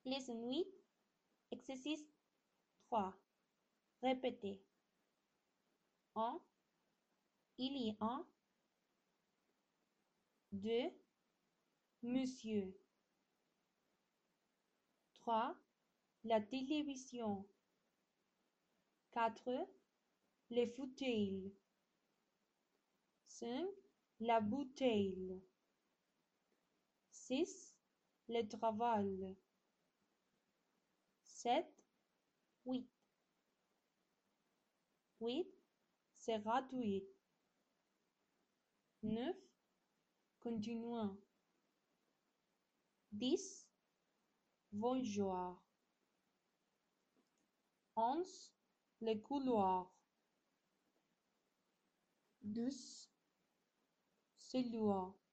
Leçon 8, exercice 3. Répétez. 1. Il y a un. 2. Monsieur. 3. La télévision. 4. Les fauteuils. 5. La bouteille. 6. Le travail. 7. 8. 8. C'est gratuit. 9. Continuons. 10. Bonjour. 11. Le couloir. 12. Celui.